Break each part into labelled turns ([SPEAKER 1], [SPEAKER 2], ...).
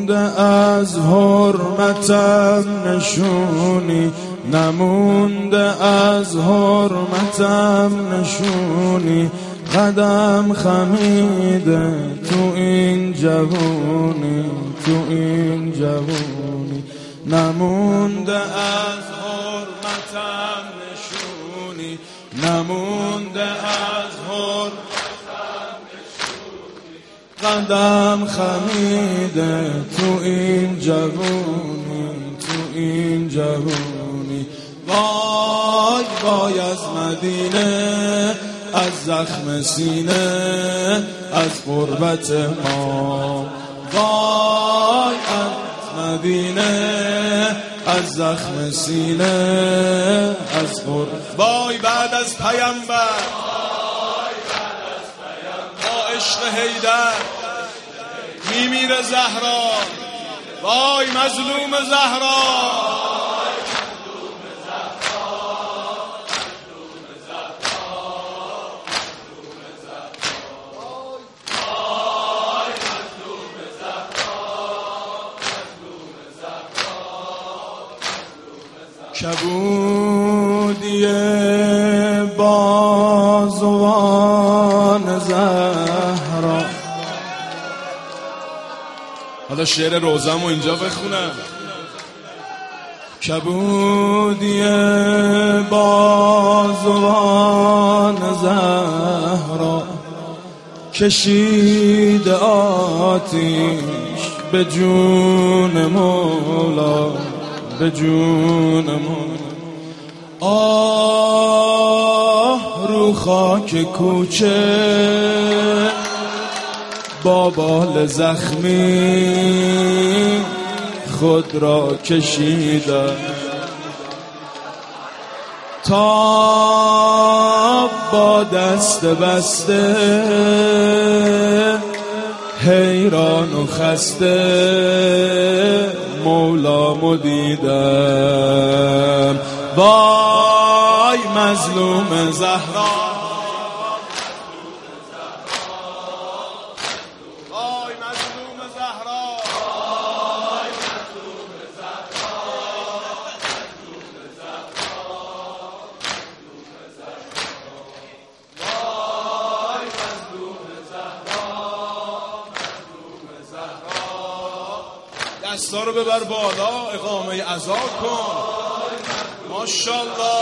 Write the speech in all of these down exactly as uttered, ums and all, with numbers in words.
[SPEAKER 1] نمونده از حرمتم نشونی، نمونده از حرمتم نشونی، قدم خمیده تو این جوونی، تو این جوونی، نمونده از حرمتم نشونی، نمونده از حرمتم نشونی، قدم خمیده تو این جوونی، تو این جوونی. وای وای از مدینه، از زخم سینه، از غربت ما، وای از مدینه، از زخم سینه، از غربت. وای بعد از پیامبر، با عشق حیدر میمیره زهرا، وای مظلوم زهرا. کبودی بازوان زهرا. حالا شعر روزمو اینجا بخونم. کبودی بازوان زهرا، کشید آتیش به جون مولا، به جون مولا. آه رو خاک کوچه با بال زخمی خود را کشیدم، تا با دست بسته حیران و خسته مولامو دیدم. وای مظلوم زهرا، وای مظلوم زهرا، وای مظلوم زهرا، مظلوم زهرا، وای مظلوم زهرا، مظلوم زهرا. دستا رو ببر بالا، اقامه عزا کن. ماشاءالله.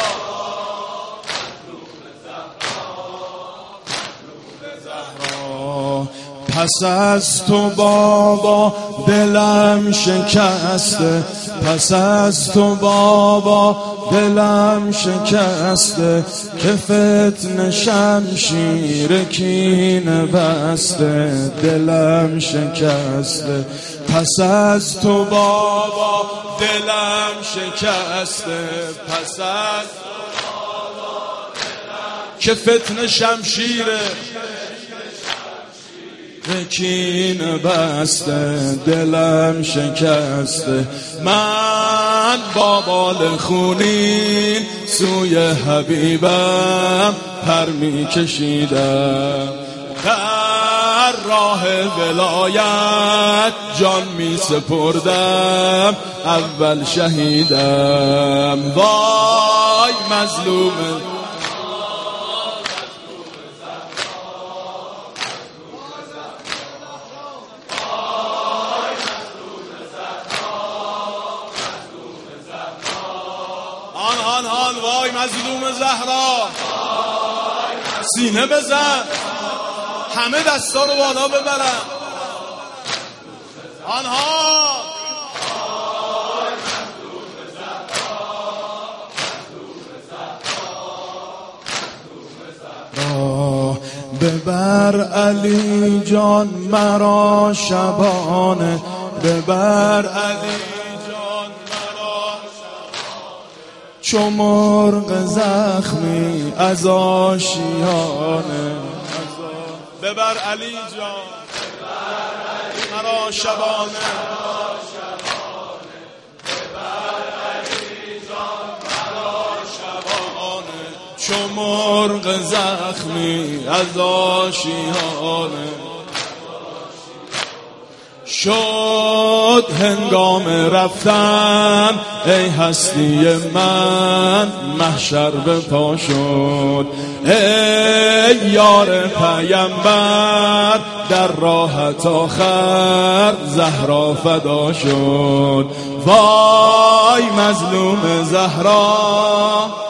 [SPEAKER 1] پس از تو بابا دلم شکسته، پس از تو بابا دلم شکسته، که فتنه شمشیر کینه بسته، دلم شکسته. پس از تو بابا دلم شکسته، پس از تو بابا دلم که فتنه شمشیره کینه بسته، دلم شکسته. من با بال خونین سوی حبیبم پر می کشیدم، در راه ولایت جان می سپردم، اول شهیدم. وای مظلوم، آن آن آن وای مظلوم زهرا. سینه بزن، همه دستا رو بالا ببرن. آنها ببر علی جان مرا شبانه، ببر علی جان مرا شبانه، چو مرغ زخمی از آشیانه. ببر علی جان مرا شبانه، ببر علی جان مرا شبانه، چو مرغ زخمی از آشیانه. شد هنگام رفتن ای هستی من، محشر به پا شد ای یار پیامبر، در راحت آخر زهرا فدا شد. وای مظلوم زهرا